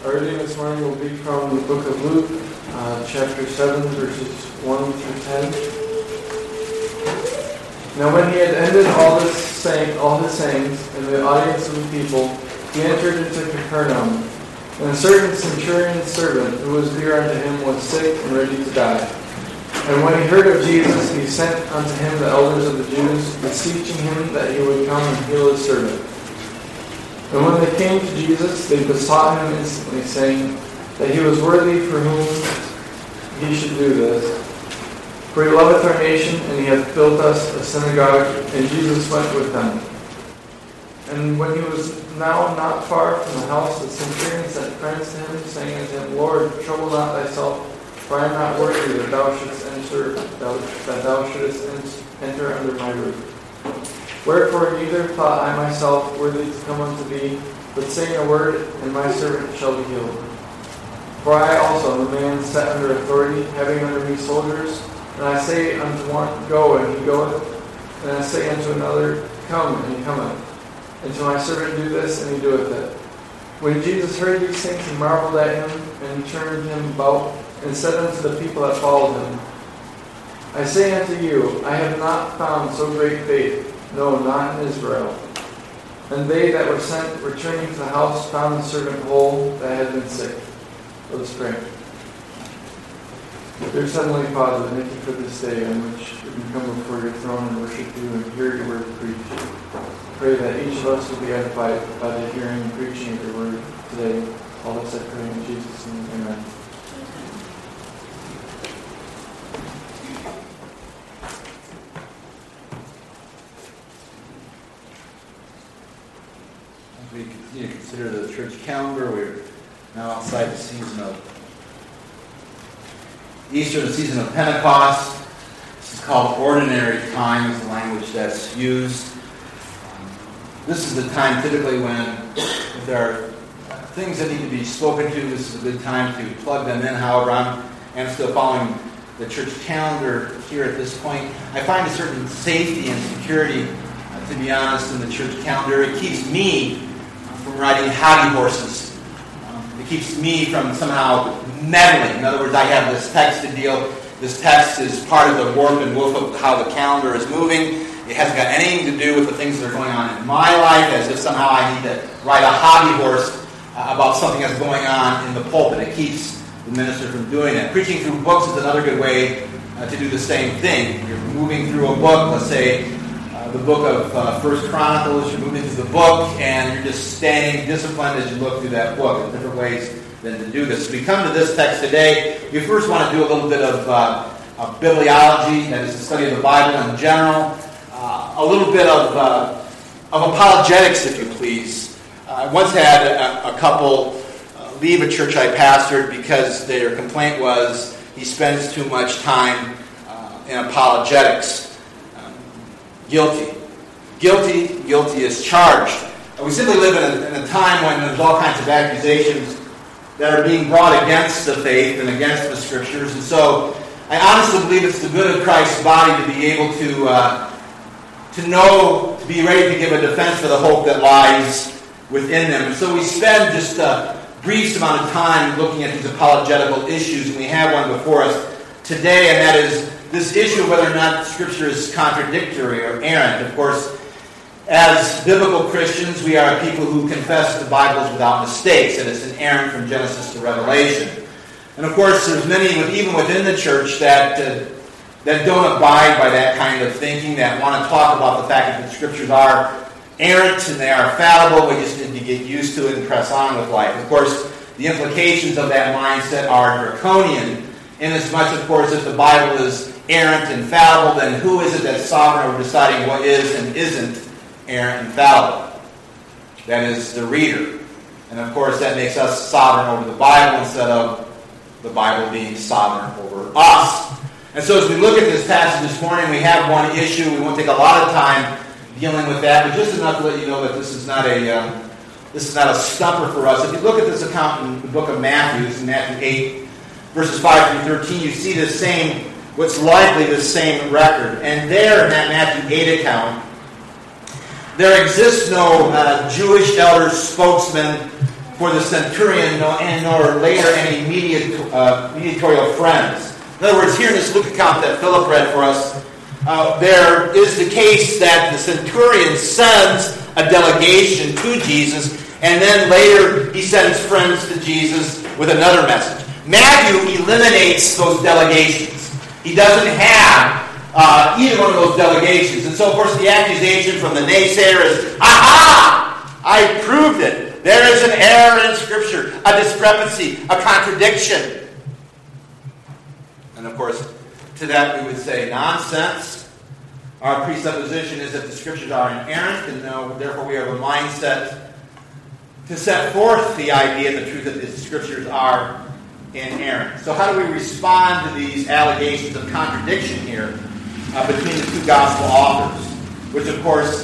Our reading this morning will be from the book of Luke, chapter 7, verses 1 through 10. Now when he had ended all his sayings in the audience of the people, he entered into Capernaum. And a certain centurion's servant, who was dear unto him, was sick and ready to die. And when he heard of Jesus, he sent unto him the elders of the Jews, beseeching him that he would come and heal his servant. And when they came to Jesus, they besought him instantly, saying that he was worthy for whom he should do this. For he loveth our nation, and he hath built us a synagogue. And Jesus went with them. And when he was now not far from the house, the centurion sent friends to him, saying unto him, Lord, trouble not thyself, for I am not worthy that thou shouldest enter under my roof. Wherefore neither thought I myself worthy to come unto thee, but say a word, and my servant shall be healed. For I also am a man set under authority, having under me soldiers, and I say unto one, Go, and he goeth, and I say unto another, Come, and he cometh. And to my servant, Do this, and he doeth it. When Jesus heard these things, he marveled at him, and he turned him about, and said unto the people that followed him, I say unto you, I have not found so great faith, no, not in Israel. And they that were sent, returning to the house, found the servant whole that had been sick. Let us pray. Dear Heavenly Father, thank you for this day on which we can come before your throne and worship you and hear your word preached. Pray that each of us will be edified by the hearing and preaching of your word today. All this I pray in Jesus' name. Amen. We continue to consider the church calendar. We're now outside the season of Easter, the season of Pentecost. This is called ordinary time, is the language that's used. This is the time typically when, if there are things that need to be spoken to, this is a good time to plug them in. However, I'm still following the church calendar here at this point. I find a certain safety and security, to be honest, in the church calendar. It keeps me from riding hobby horses. It keeps me from somehow meddling. In other words, I have this text to deal. This text is part of the warp and woof of how the calendar is moving. It hasn't got anything to do with the things that are going on in my life, as if somehow I need to ride a hobby horse about something that's going on in the pulpit. It keeps the minister from doing it. Preaching through books is another good way to do the same thing. You're moving through a book, let's say the book of First Chronicles, you're moving through the book, and you're just staying disciplined as you look through that book. There's different ways than to do this. So we come to this text today. We first want to do a little bit of bibliology, that is the study of the Bible in general. A little bit of apologetics, if you please. I once had a couple leave a church I pastored because their complaint was he spends too much time in apologetics. Guilty is charged. We simply live in a time when there's all kinds of accusations that are being brought against the faith and against the Scriptures. And so I honestly believe it's the good of Christ's body to be able to know, to be ready to give a defense for the hope that lies within them. And so we spend just a brief amount of time looking at these apologetical issues, and we have one before us today, and that is this issue of whether or not Scripture is contradictory or errant. Of course, as biblical Christians, we are people who confess the Bible is without mistakes, and it's inerrant from Genesis to Revelation. And of course, there's many, even within the church, that don't abide by that kind of thinking, that want to talk about the fact that the Scriptures are errant and they are fallible. We just need to get used to it and press on with life. Of course, the implications of that mindset are draconian, inasmuch, of course, if the Bible is errant and fallible, then who is it that's sovereign over deciding what is and isn't errant and fallible? That is the reader. And of course, that makes us sovereign over the Bible instead of the Bible being sovereign over us. And so as we look at this passage this morning, we have one issue. We won't take a lot of time dealing with that, but just enough to let you know that this is not a stumper for us. If you look at this account in the book of Matthew, in Matthew 8, verses 5 through 13, you see what's likely the same record. And there in that Matthew 8 account, there exists no Jewish elder spokesman for the centurion nor later any mediatorial friends. In other words, here in this Luke account that Philip read for us, there is the case that the centurion sends a delegation to Jesus, and then later he sends friends to Jesus with another message. Matthew eliminates those delegations. He doesn't have either one of those delegations. And so, of course, the accusation from the naysayer is, aha! I proved it. There is an error in Scripture, a discrepancy, a contradiction. And, of course, to that we would say nonsense. Our presupposition is that the Scriptures are inerrant, and therefore we have a mindset to set forth the idea and the truth that the Scriptures are inerrant. So how do we respond to these allegations of contradiction here between the two gospel authors, which of course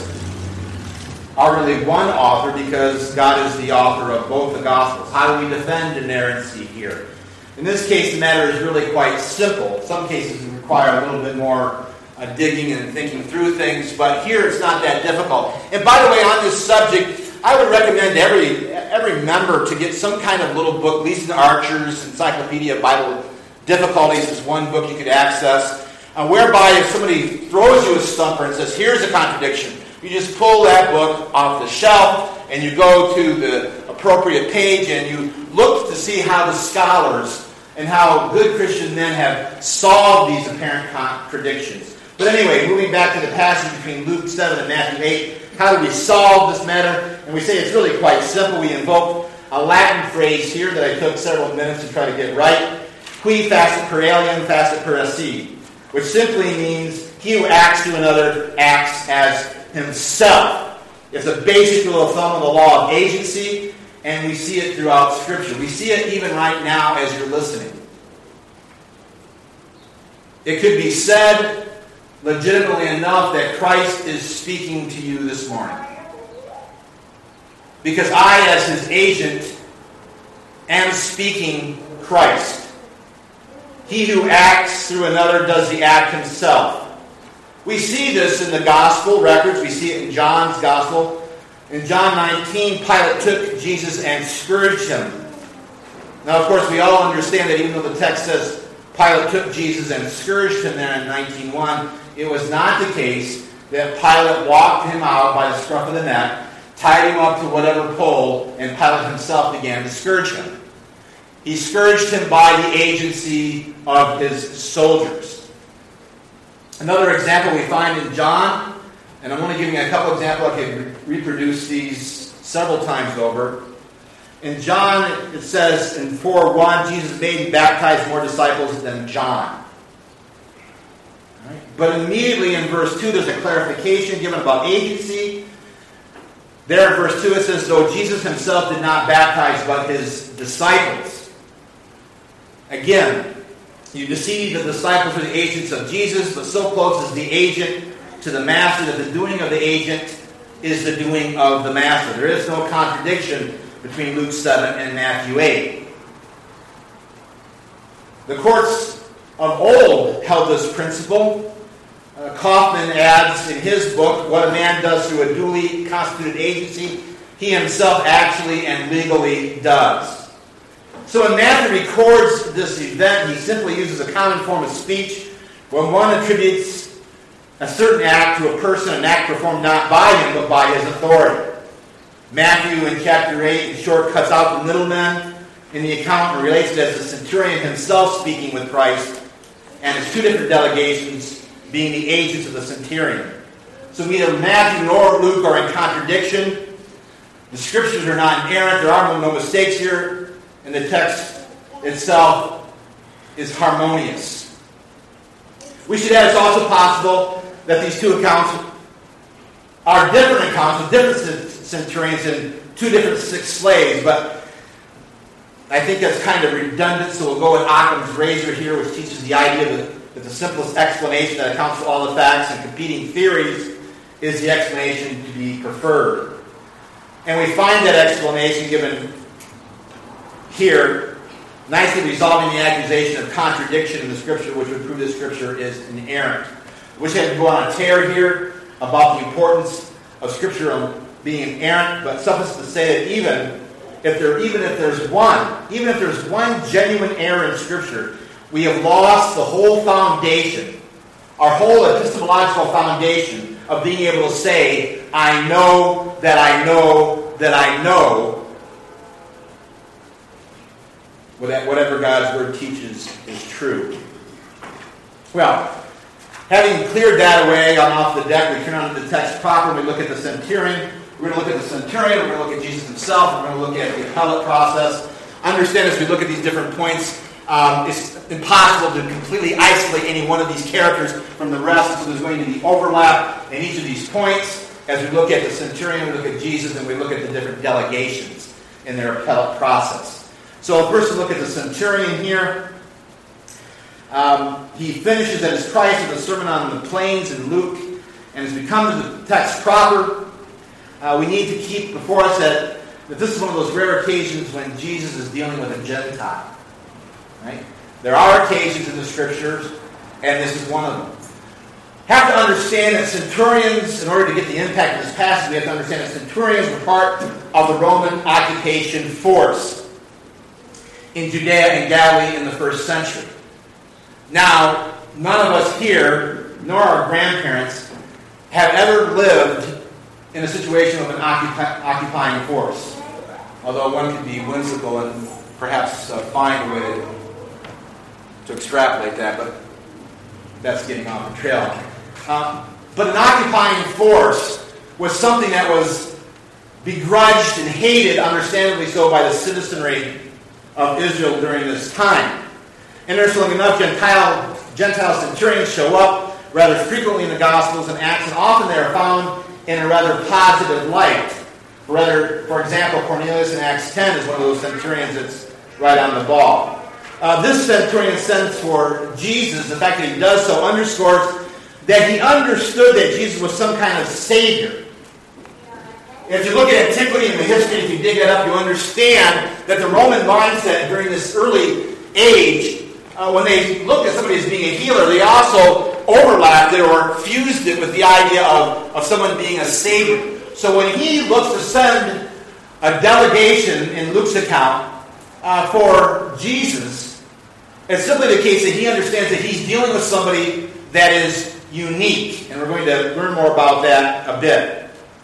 are really one author because God is the author of both the gospels? How do we defend inerrancy here? In this case, the matter is really quite simple. In some cases, it require a little bit more digging and thinking through things, but here it's not that difficult. And by the way, on this subject, I would recommend every member to get some kind of little book. Lisa Archer's Encyclopedia of Bible Difficulties is one book you could access, whereby if somebody throws you a stumper and says, here's a contradiction, you just pull that book off the shelf and you go to the appropriate page and you look to see how the scholars and how good Christian men have solved these apparent contradictions. But anyway, moving back to the passage between Luke 7 and Matthew 8, how do we solve this matter? And we say it's really quite simple. We invoke a Latin phrase here that I took several minutes to try to get right. Qui facit per alium facit per esse, which simply means he who acts to another acts as himself. It's a basic rule of thumb of the law of agency, and we see it throughout Scripture. We see it even right now as you're listening. It could be said legitimately enough that Christ is speaking to you this morning. Because I, as his agent, am speaking Christ. He who acts through another does the act himself. We see this in the gospel records. We see it in John's gospel. In John 19, Pilate took Jesus and scourged him. Now, of course, we all understand that even though the text says Pilate took Jesus and scourged him there in 19:1, it was not the case that Pilate walked him out by the scruff of the neck, tied him up to whatever pole, and Pilate himself began to scourge him. He scourged him by the agency of his soldiers. Another example we find in John, and I'm only giving a couple examples. I can reproduce these several times over. In John, it says in 4:1, Jesus made and baptized more disciples than John. But immediately in verse 2, there's a clarification given about agency. There in verse 2, it says, though Jesus himself did not baptize, but his disciples. Again, you see the disciples are the agents of Jesus, but so close is the agent to the master that the doing of the agent is the doing of the master. There is no contradiction between Luke 7 and Matthew 8. The courts of old held this principle. Kaufman adds in his book, what a man does through a duly constituted agency, he himself actually and legally does. So when Matthew records this event, he simply uses a common form of speech when one attributes a certain act to a person, an act performed not by him, but by his authority. Matthew in chapter 8, in short, cuts out the middlemen in the account and relates it as the centurion himself speaking with Christ, and it's two different delegations being the agents of the centurion. So neither Matthew nor Luke are in contradiction. The Scriptures are not inerrant. There are no mistakes here. And the text itself is harmonious. We should add it's also possible that these two accounts are different accounts with different centurions and two different slaves. But I think that's kind of redundant, so we'll go with Occam's razor here, which teaches the idea that the simplest explanation that accounts for all the facts and competing theories is the explanation to be preferred. And we find that explanation given here, nicely resolving the accusation of contradiction in the Scripture, which would prove that Scripture is inerrant. I wish I had to go on a tear here about the importance of Scripture being inerrant, but suffice to say that even even if there's one genuine error in Scripture, we have lost the whole foundation, our whole epistemological foundation of being able to say, I know that I know that I know whatever God's Word teaches is true. Well, having cleared that away off the deck, we turn on to the text proper, and we look at the centurion. We're going to look at the centurion, we're going to look at Jesus himself, we're going to look at the appellate process. Understand as we look at these different points, it's impossible to completely isolate any one of these characters from the rest, so there's going to be overlap in each of these points. As we look at the centurion, we look at Jesus, and we look at the different delegations in their appellate process. So first we look at the centurion here. He finishes at his Christ with a sermon on the plains in Luke. And as we come to the text proper, we need to keep before us that this is one of those rare occasions when Jesus is dealing with a Gentile. Right? There are occasions in the Scriptures, and this is one of them. Have to understand that centurions, in order to get the impact of this passage, we have to understand that centurions were part of the Roman occupation force in Judea and Galilee in the first century. Now, none of us here, nor our grandparents, have ever lived in a situation of an occupying force. Although one could be whimsical and perhaps find a way to extrapolate that, but that's getting off the trail. But an occupying force was something that was begrudged and hated, understandably so, by the citizenry of Israel during this time. Interestingly enough, Gentile centurions show up rather frequently in the Gospels and Acts, and often they are found in a rather positive light. For example, Cornelius in Acts 10 is one of those centurions that's right on the ball. This centurion sends for Jesus. The fact that he does so underscores that he understood that Jesus was some kind of Savior. If you look at antiquity and the history, if you dig that up, you understand that the Roman mindset during this early age, when they looked at somebody as being a healer, they also overlapped it or fused it with the idea of someone being a Savior. So when he looks to send a delegation in Luke's account for Jesus, it's simply the case that he understands that he's dealing with somebody that is unique. And we're going to learn more about that a bit.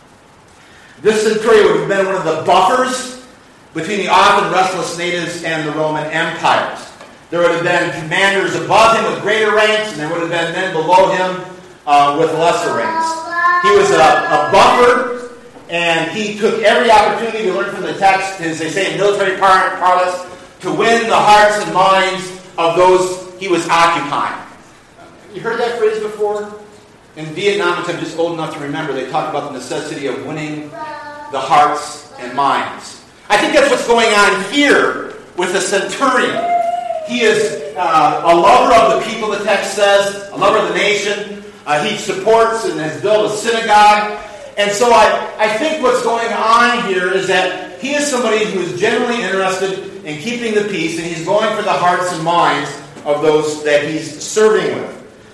This centurion would have been one of the buffers between the often restless natives and the Roman empires. There would have been commanders above him with greater ranks, and there would have been men below him with lesser ranks. He was a buffer, and he took every opportunity to learn from the text, as they say in military parlance, to win the hearts and minds of those he was occupying. You heard that phrase before? In Vietnam, which I'm just old enough to remember, they talk about the necessity of winning the hearts and minds. I think that's what's going on here with the centurion. He is a lover of the people, the text says, a lover of the nation. He supports and has built a synagogue. And so I think what's going on here is that he is somebody who is genuinely interested in keeping the peace, and he's going for the hearts and minds of those that he's serving with.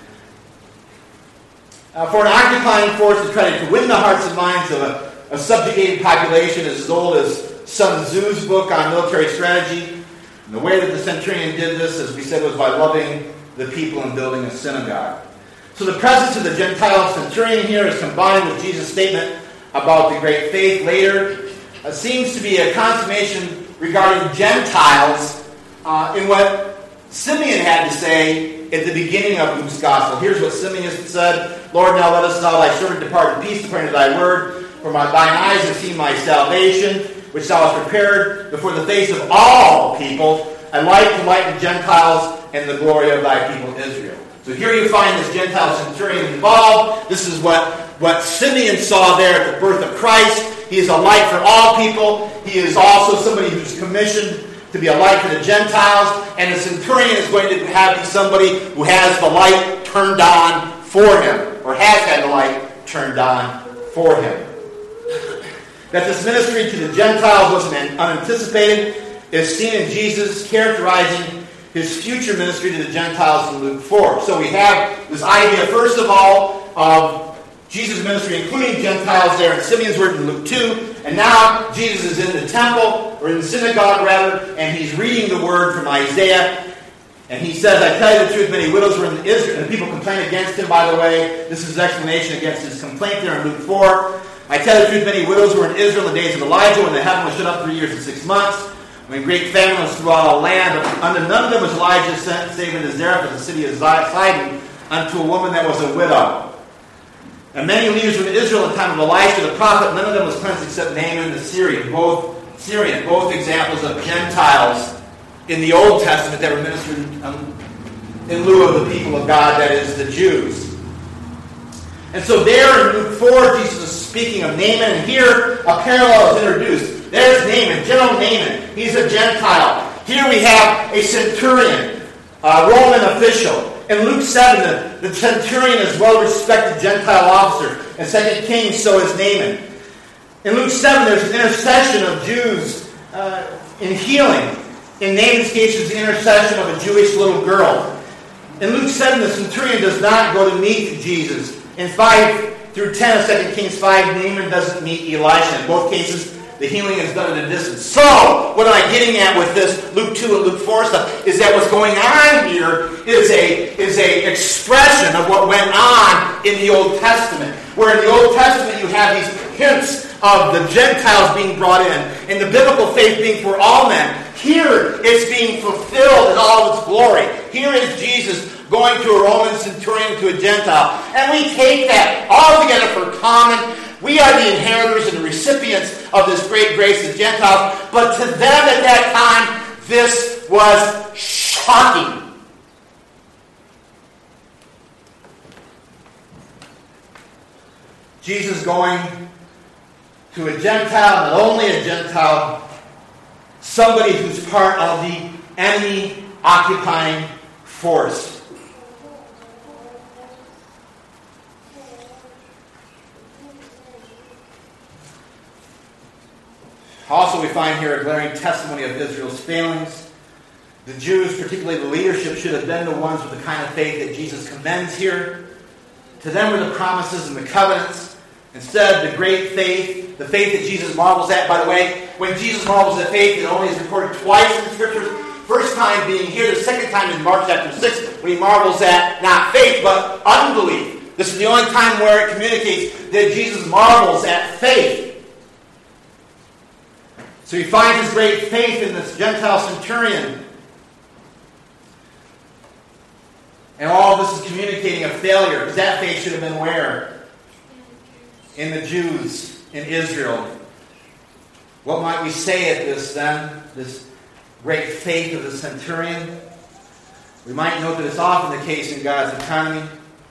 For an occupying force to try to win the hearts and minds of a subjugated population is as old as Sun Tzu's book on military strategy. And the way that the centurion did this, as we said, was by loving the people and building a synagogue. So the presence of the Gentile centurion here is combined with Jesus' statement about the great faith later. Seems to be a consummation regarding Gentiles in what Simeon had to say at the beginning of Luke's Gospel. Here's what Simeon said: Lord, now let us thou thy servant depart in peace according to thy word. For thine eyes have seen my salvation, which thou hast prepared before the face of all people, a light to lighten the Gentiles and the glory of thy people Israel. So here you find this Gentile centurion involved. This is what Simeon saw there at the birth of Christ. He is a light for all people. He is also somebody who's commissioned to be a light for the Gentiles. And the centurion is going to be somebody who has the light turned on for him, or has had the light turned on for him. That this ministry to the Gentiles wasn't unanticipated is seen in Jesus characterizing his future ministry to the Gentiles in Luke 4. So we have this idea, first of all, of Jesus' ministry, including Gentiles there in Simeon's word in Luke 2, And now Jesus is in the temple, or in the synagogue rather, and he's reading the word from Isaiah. And he says, I tell you the truth, many widows were in Israel. And people complain against him, by the way. This is his explanation against his complaint there in Luke 4. I tell you the truth, many widows were in Israel in the days of Elijah, when the heaven was shut up 3 years and 6 months, when great famine was throughout all land. But unto none of them was Elijah sent, save unto Zarephath, the city of Sidon, unto a woman that was a widow. And many leaders were in Israel in the time of Elisha the prophet. None of them was cleansed except Naaman the Syrian. Both examples of Gentiles in the Old Testament that were ministered in lieu of the people of God, that is, the Jews. And so there in Luke 4, Jesus is speaking of Naaman, and here a parallel is introduced. There's Naaman, General Naaman. He's a Gentile. Here we have a centurion, a Roman official. In Luke 7, the centurion is a well-respected Gentile officer. In 2 Kings, so is Naaman. In Luke 7, there's an intercession of Jews in healing. In Naaman's case, it's the intercession of a Jewish little girl. In Luke 7, the centurion does not go to meet Jesus. In 5 through 10 of 2 Kings 5, Naaman doesn't meet Elisha. In both cases, the healing is done at a distance. So, what am I getting at with this Luke 2 and Luke 4 stuff is that what's going on here is a expression of what went on in the Old Testament. Where in the Old Testament you have these hints of the Gentiles being brought in, and the biblical faith being for all men. Here it's being fulfilled in all of its glory. Here is Jesus going to a Roman centurion, to a Gentile. And we take that all together for common. We are the inheritors and the recipients of this great grace of Gentiles. But to them at that time, this was shocking. Jesus going to a Gentile, not only a Gentile, somebody who's part of the enemy occupying force. Also, we find here a glaring testimony of Israel's failings. The Jews, particularly the leadership, should have been the ones with the kind of faith that Jesus commends here. To them were the promises and the covenants. Instead, the great faith, the faith that Jesus marvels at. By the way, when Jesus marvels at faith, it only is recorded twice in the Scriptures. First time being here, the second time in Mark chapter 6, when he marvels at not faith, but unbelief. This is the only time where it communicates that Jesus marvels at faith. So he finds his great faith in this Gentile centurion. And all of this is communicating a failure, because that faith should have been where? In the Jews, in Israel. What might we say at this then? This great faith of the centurion? We might note that it's often the case in God's economy,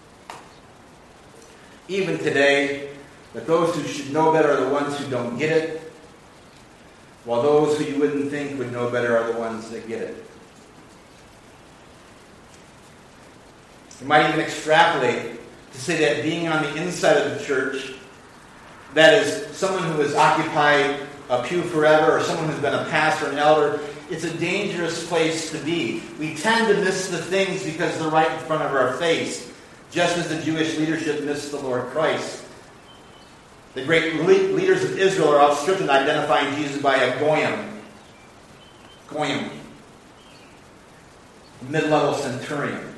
even today, that those who should know better are the ones who don't get it, while those who you wouldn't think would know better are the ones that get it. You might even extrapolate to say that being on the inside of the church, that is, someone who has occupied a pew forever, or someone who's been a pastor, an elder, it's a dangerous place to be. We tend to miss the things because they're right in front of our face, just as the Jewish leadership missed the Lord Christ. The great leaders of Israel are outstripped in identifying Jesus by a goyim. Goyim. Mid-level centurion.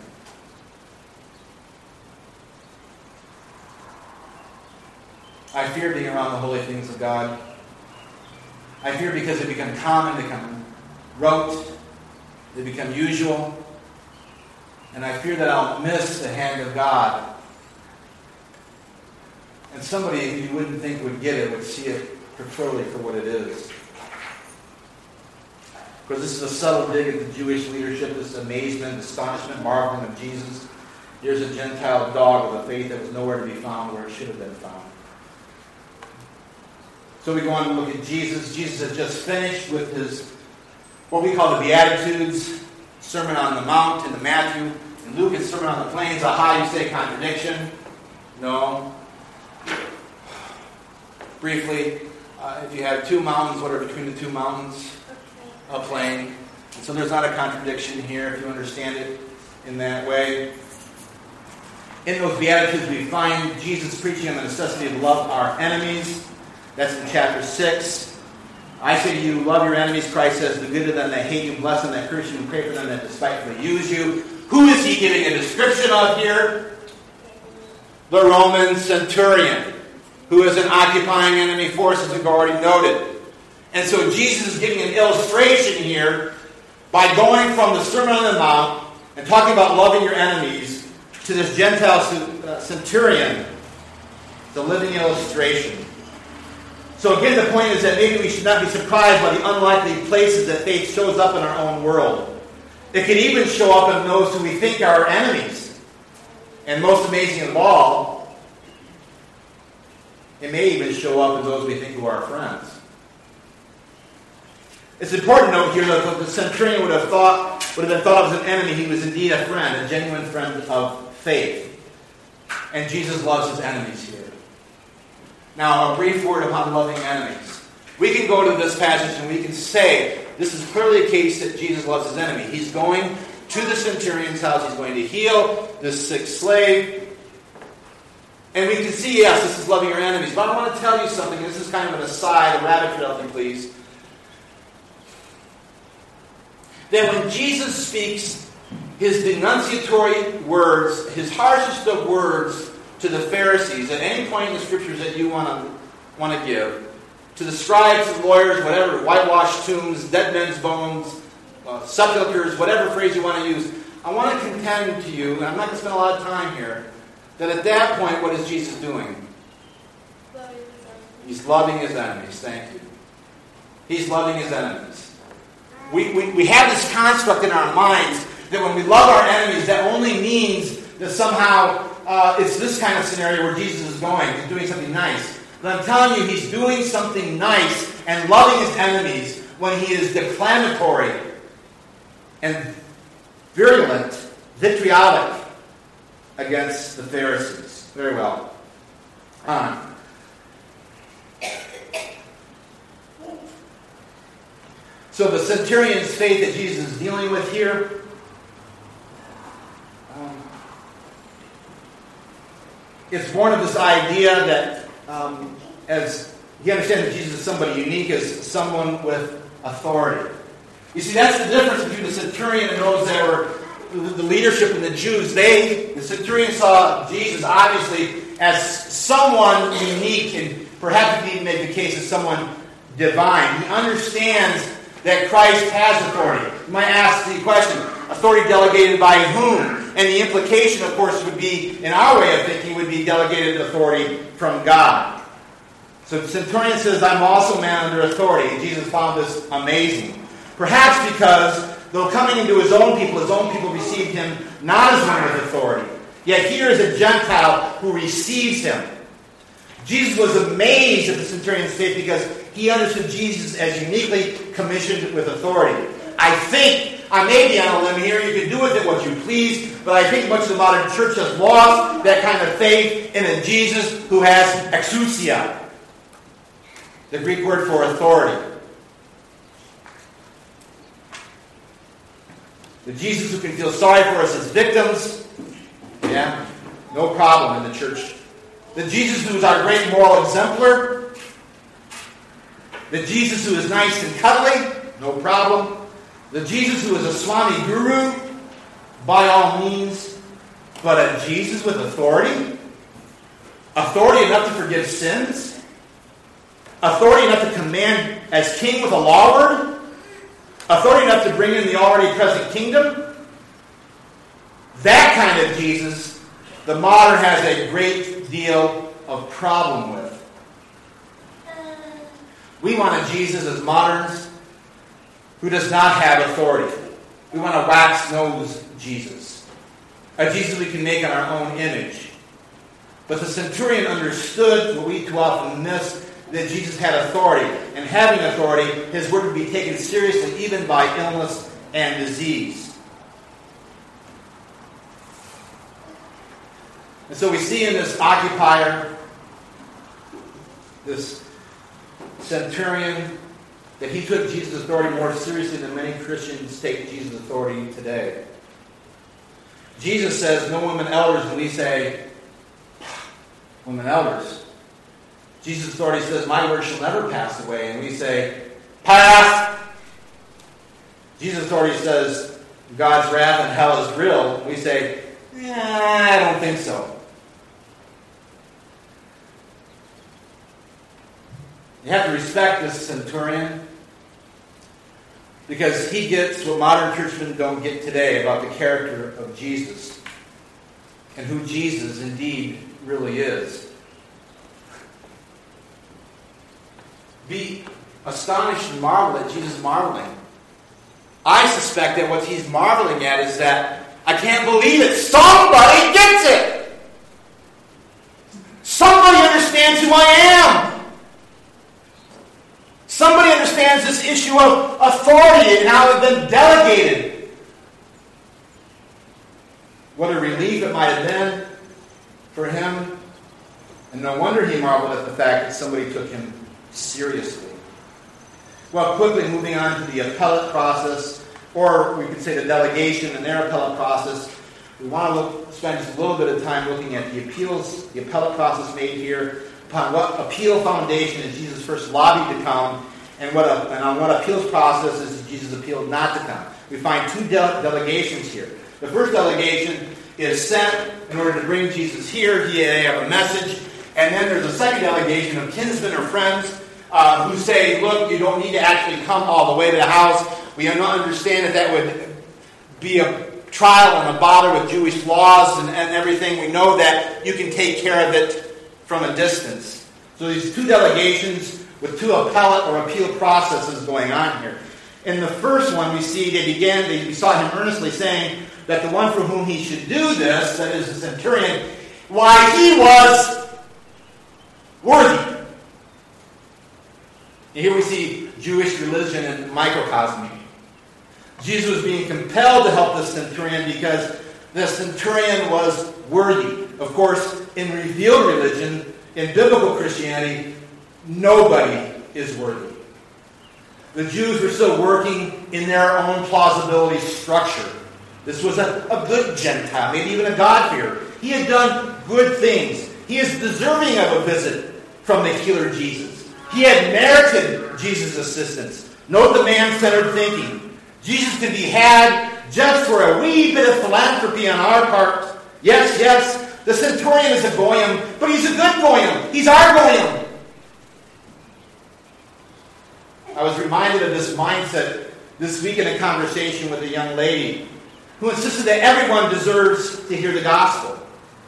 I fear being around the holy things of God. I fear because they become common, they become rote, they become usual. And I fear that I'll miss the hand of God. And somebody who you wouldn't think would get it would see it clearly for what it is. Because this is a subtle dig at the Jewish leadership, this amazement, astonishment, marveling of Jesus. Here's a Gentile dog with a faith that was nowhere to be found where it should have been found. So we go on to look at Jesus. Jesus has just finished with his, what we call the Beatitudes, Sermon on the Mount in Matthew. And Luke, his Sermon on the Plains. Aha, you say contradiction? No. Briefly, if you have two mountains, what are between the two mountains? A plain. And so there's not a contradiction here if you understand it in that way. In those Beatitudes we find Jesus preaching on the necessity of love our enemies. That's in chapter 6. I say to you, love your enemies, Christ says, do good to them that hate you, bless them that curse you, and pray for them that despitefully use you. Who is he giving a description of here? The Roman centurion, who is an occupying enemy force, as we've already noted. And so Jesus is giving an illustration here by going from the Sermon on the Mount and talking about loving your enemies to this Gentile centurion. It's a living illustration. So again, the point is that maybe we should not be surprised by the unlikely places that faith shows up in our own world. It can even show up in those who we think are our enemies. And most amazing of all, it may even show up in those we think who are our friends. It's important to note here that what the centurion would have been thought of as an enemy, he was indeed a friend, a genuine friend of faith. And Jesus loves his enemies here. Now, a brief word about loving enemies. We can go to this passage and we can say, this is clearly a case that Jesus loves his enemy. He's going to the centurion's house. He's going to heal this sick slave. And we can see, yes, this is loving your enemies. But I want to tell you something. This is kind of an aside, a rabbit trail thing, please. That when Jesus speaks his denunciatory words, his harshest of words to the Pharisees, at any point in the Scriptures that you want to give, to the scribes, the lawyers, whatever, whitewashed tombs, dead men's bones, sepulchres, whatever phrase you want to use, I want to contend to you, and I'm not going to spend a lot of time here, that at that point, what is Jesus doing? He's loving his enemies. Thank you. He's loving his enemies. We have this construct in our minds that when we love our enemies, that only means that somehow it's this kind of scenario where Jesus is going. He's doing something nice. But I'm telling you, he's doing something nice and loving his enemies when he is declamatory and virulent, vitriolic against the Pharisees. Very well. On. So the centurion's faith that Jesus is dealing with here, it's born of this idea that as he understands that Jesus is somebody unique, as someone with authority. You see, that's the difference between the centurion and those that were the leadership and the Jews. The centurion saw Jesus obviously as someone unique, and perhaps you can even make the case as someone divine. He understands that Christ has authority. You might ask the question, authority delegated by whom? And the implication, of course, would be, in our way of thinking, would be delegated authority from God. So the centurion says, I'm also a man under authority. And Jesus found this amazing. Perhaps because, though coming into his own people received him not as one with authority. Yet here is a Gentile who receives him. Jesus was amazed at the centurion's faith because he understood Jesus as uniquely commissioned with authority. I may be on a limb here, you can do with it what you please, but I think much of the modern church has lost that kind of faith in a Jesus who has exousia, the Greek word for authority. The Jesus who can feel sorry for us as victims, yeah, no problem in the church. The Jesus who is our great moral exemplar, the Jesus who is nice and cuddly, no problem. The Jesus who is a Swami Guru, by all means, but a Jesus with authority? Authority enough to forgive sins? Authority enough to command as king with a law word? Authority enough to bring in the already present kingdom? That kind of Jesus, the modern has a great deal of problem with. We want a Jesus as moderns who does not have authority. We want a wax-nosed Jesus. A Jesus we can make in our own image. But the centurion understood what we too often miss, that Jesus had authority. And having authority, his word would be taken seriously even by illness and disease. And so we see in this occupier, this centurion, that he took Jesus' authority more seriously than many Christians take Jesus' authority today. Jesus says, no women elders, and we say, women elders. Jesus' authority says, my word shall never pass away. And we say, pass! Jesus' authority says, God's wrath and hell is real. And we say, I don't think so. You have to respect this centurion because he gets what modern churchmen don't get today about the character of Jesus and who Jesus indeed really is. Be astonished and marvel at Jesus marveling. I suspect that what he's marveling at is that I can't believe it. Somebody gets it. Somebody understands who I am. Somebody understands this issue of authority and how it's been delegated. What a relief it might have been for him. And no wonder he marveled at the fact that somebody took him seriously. Well, quickly moving on to the appellate process, or we could say the delegation and their appellate process. We want to spend just a little bit of time looking at the appellate process made here, upon what appeal foundation is Jesus first lobbied to come, and on what appeals process is Jesus appealed not to come. We find two delegations here. The first delegation is sent in order to bring Jesus here. They have a message. And then there's a second delegation of kinsmen or friends who say, look, you don't need to actually come all the way to the house. We understand that would be a trial and a bother with Jewish laws and everything. We know that you can take care of it from a distance. So these two delegations with two appellate or appeal processes going on here. In the first one, we saw him earnestly saying that the one for whom he should do this, that is the centurion, why he was worthy. And here we see Jewish religion in microcosm. Jesus was being compelled to help the centurion because the centurion was worthy. Of course, in revealed religion, in biblical Christianity, nobody is worthy. The Jews were still working in their own plausibility structure. This was a good Gentile, maybe even a God-fearer. He had done good things. He is deserving of a visit from the healer Jesus. He had merited Jesus' assistance. Note the man-centered thinking. Jesus could be had just for a wee bit of philanthropy on our part. Yes, the centurion is a goyim, but he's a good goyim. He's our goyim. I was reminded of this mindset this week in a conversation with a young lady who insisted that everyone deserves to hear the gospel.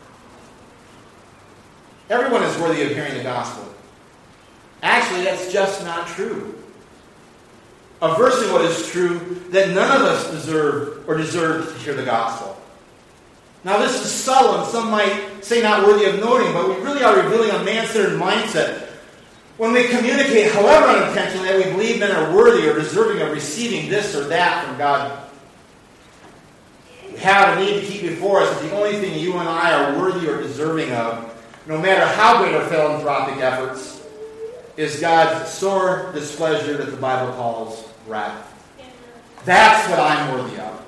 Everyone is worthy of hearing the gospel. Actually, that's just not true. Conversely, what is true, that none of us deserve to hear the gospel. Now, this is subtle, and some might say not worthy of noting, but we really are revealing a man-centered mindset when we communicate, however unintentionally, that we believe men are worthy or deserving of receiving this or that from God. We have a need to keep before us that the only thing you and I are worthy or deserving of, no matter how great our philanthropic efforts, is God's sore displeasure that the Bible calls wrath. That's what I'm worthy of.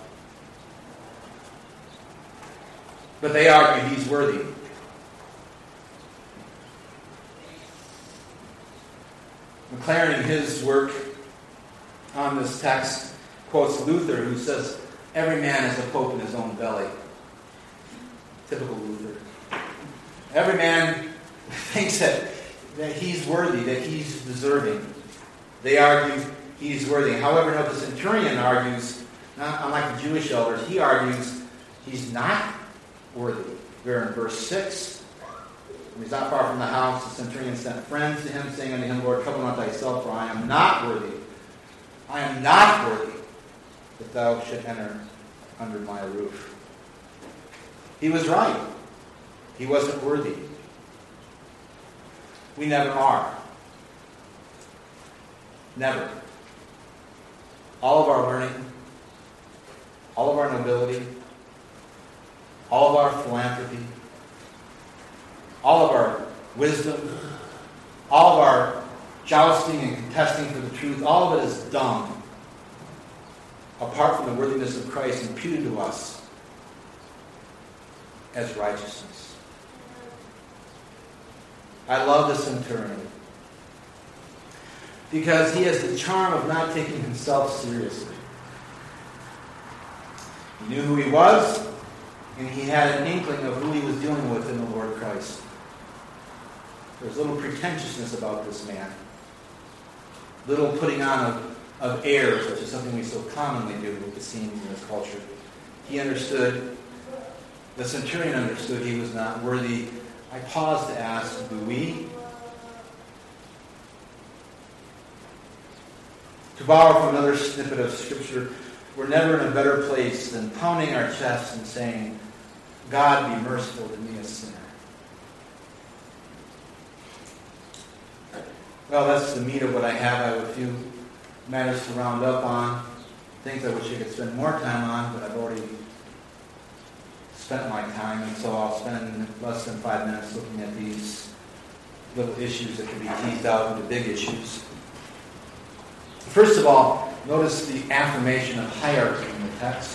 But they argue he's worthy. McLaren, in his work on this text, quotes Luther, who says, every man is a pope in his own belly. Typical Luther. Every man thinks that he's worthy, that he's deserving. They argue he's worthy. However, the centurion argues, unlike the Jewish elders, he argues he's not worthy. We're in verse 6. When he's not far from the house, the centurion sent friends to him, saying unto him, Lord, trouble not thyself, for I am not worthy. I am not worthy that thou should enter under my roof. He was right. He wasn't worthy. We never are. Never. All of our learning, all of our nobility, all of our philanthropy, all of our wisdom, all of our jousting and contesting for the truth, all of it is dung apart from the worthiness of Christ imputed to us as righteousness. I love the centurion because he has the charm of not taking himself seriously. He knew who he was, and he had an inkling of who he was dealing with in the Lord Christ. There's little pretentiousness about this man. Little putting on of airs, which is something we so commonly do, it seems, in this culture. He understood, the centurion understood he was not worthy. I pause to ask, do we? To borrow from another snippet of Scripture, we're never in a better place than pounding our chests and saying, God be merciful to me, a sinner. Well, that's the meat of what I have. I have a few matters to round up on, things I wish I could spend more time on, but I've already spent my time, and so I'll spend less than 5 minutes looking at these little issues that can be teased out into big issues. First of all, notice the affirmation of hierarchy in the text.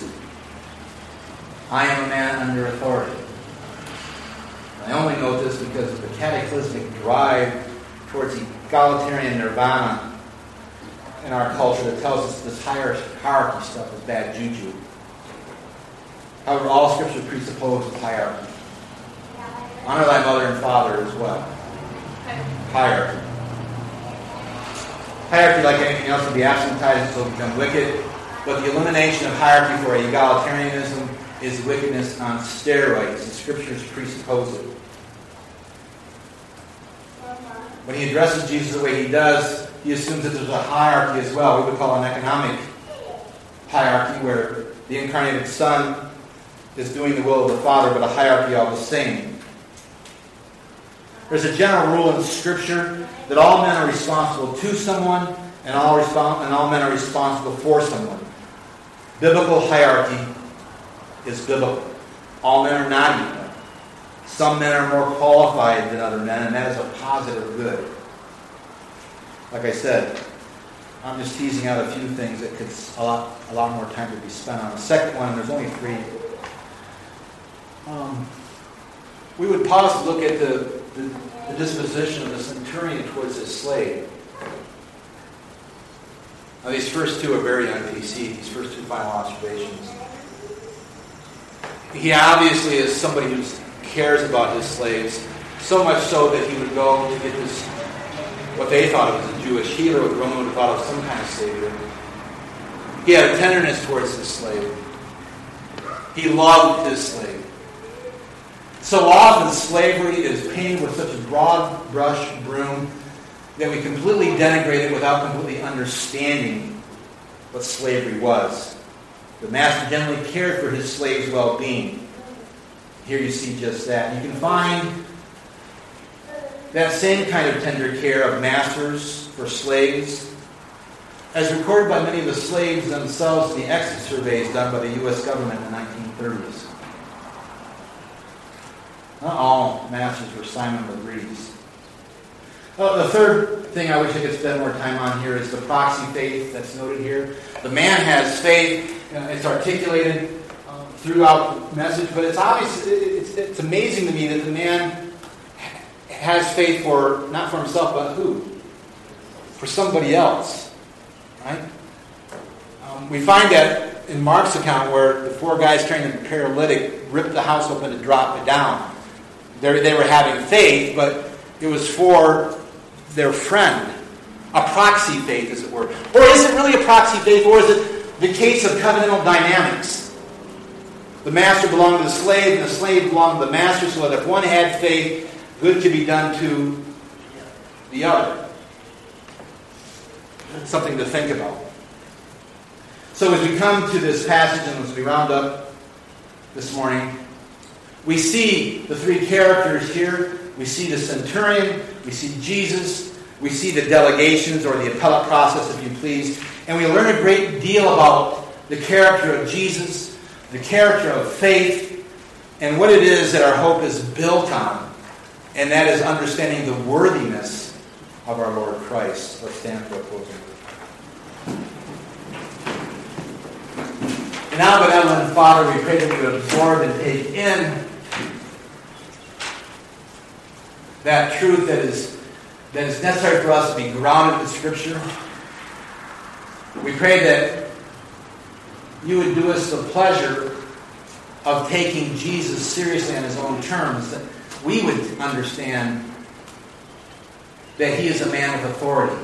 I am a man under authority. I only note this because of the cataclysmic drive towards egalitarian nirvana in our culture that tells us this hierarchy stuff is bad juju. However, all Scripture presupposes hierarchy. Honor thy mother and father as well. Hierarchy. Hierarchy, like anything else, will be absolutized until it becomes wicked. But the elimination of hierarchy for egalitarianism is wickedness on steroids. The Scriptures presuppose it. When he addresses Jesus the way he does, he assumes that there's a hierarchy as well. We would call an economic hierarchy where the incarnated Son is doing the will of the Father, but a hierarchy all the same. There's a general rule in Scripture that all men are responsible to someone and all men are responsible for someone. Biblical hierarchy is biblical. All men are not equal. Some men are more qualified than other men, and that is a positive good. Like I said, I'm just teasing out a few things that could a lot more time to be spent on. The second one, there's only 3. We would pause to look at the disposition of the centurion towards his slave. Now, these first 2 are very on PC, these first 2 final observations. He obviously is somebody who cares about his slaves, so much so that he would go to get this, what they thought of as a Jewish healer, what the Roman would have thought of some kind of savior. He had a tenderness towards his slave. He loved his slave. So often slavery is painted with such a broad brush broom that we completely denigrate it without completely understanding what slavery was. The master generally cared for his slave's well-being. Here you see just that. You can find that same kind of tender care of masters for slaves as recorded by many of the slaves themselves in the exit surveys done by the U.S. government in the 1930s. Not all masters were Simon Legree. The third thing I wish I could spend more time on here is the proxy faith that's noted here. The man has faith. It's articulated throughout the message, but it's obvious. It's amazing to me that the man has faith for not for himself, but who? For somebody else, right? We find that in Mark's account where the 4 guys carrying the paralytic ripped the house open to drop it down. They were having faith, but it was for their friend. A proxy faith, as it were. Or is it really a proxy faith, or is it the case of covenantal dynamics? The master belonged to the slave, and the slave belonged to the master, so that if one had faith, good could be done to the other. Something to think about. So as we come to this passage, and as we round up this morning, we see the 3 characters here. We see the centurion, we see Jesus, we see the delegations, or the appellate process, if you please, and we learn a great deal about the character of Jesus, the character of faith, and what it is that our hope is built on, and that is understanding the worthiness of our Lord Christ. Let's stand for a closing. And now, benevolent Father, we pray that you would absorb and take in that truth that is necessary for us to be grounded in Scripture. We pray that you would do us the pleasure of taking Jesus seriously on his own terms, that we would understand that he is a man of authority.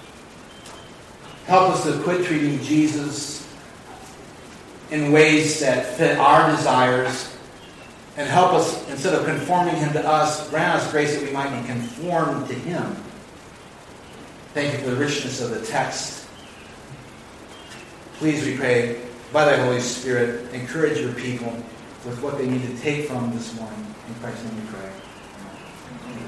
Help us to quit treating Jesus in ways that fit our desires, and help us, instead of conforming him to us, grant us grace that we might be conformed to him. Thank you for the richness of the text. Please, we pray, by thy Holy Spirit, encourage your people with what they need to take from this morning. In Christ's name we pray. Amen.